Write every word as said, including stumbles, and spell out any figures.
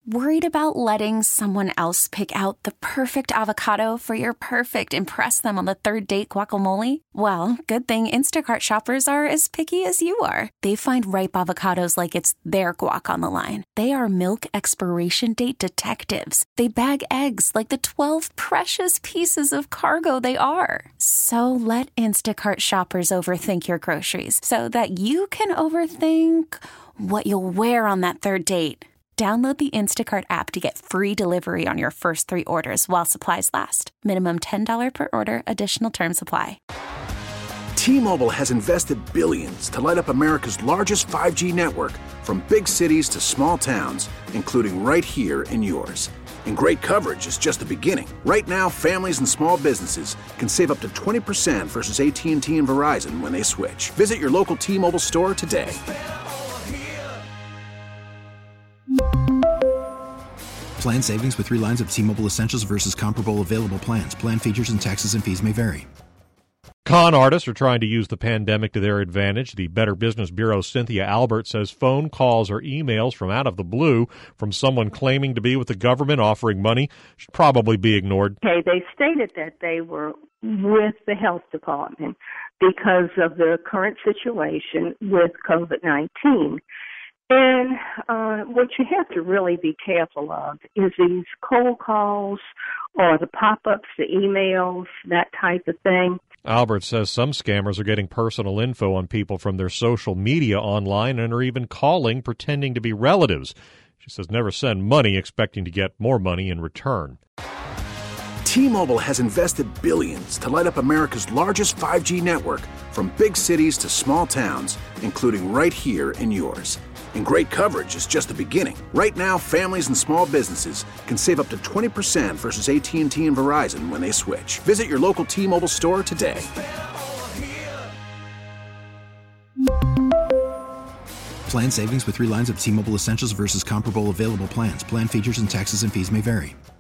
Worried about letting someone else pick out the perfect avocado for your perfect impress them on the third date guacamole? Well, good thing Instacart shoppers are as picky as you are. They find ripe avocados like it's their guac on the line. They are milk expiration date detectives. They bag eggs like the twelve precious pieces of cargo they are. So let Instacart shoppers overthink your groceries so that you can overthink what you'll wear on that third date. Download the Instacart app to get free delivery on your first three orders while supplies last. Minimum ten dollars per order. Additional terms apply. T-Mobile has invested billions to light up America's largest five G network, from big cities to small towns, including right here in yours. And great coverage is just the beginning. Right now, families and small businesses can save up to twenty percent versus A T and T and Verizon when they switch. Visit your local T-Mobile store today. Plan savings with three lines of T-Mobile Essentials versus comparable available plans. Plan features and taxes and fees may vary. Con artists are trying to use the pandemic to their advantage. The Better Business Bureau's Cynthia Albert says phone calls or emails from out of the blue from someone claiming to be with the government offering money should probably be ignored. Okay, they stated that they were with the health department because of the current situation with COVID nineteen. And uh, what you have to really be careful of is these cold calls or the pop-ups, the emails, that type of thing. Albert says some scammers are getting personal info on people from their social media online and are even calling pretending to be relatives. She says never send money expecting to get more money in return. T-Mobile has invested billions to light up America's largest five G network, from big cities to small towns, including right here in yours. And great coverage is just the beginning. Right now, families and small businesses can save up to twenty percent versus A T and T and Verizon when they switch. Visit your local T-Mobile store today. Plan savings with three lines of T-Mobile Essentials versus comparable available plans. Plan features and taxes and fees may vary.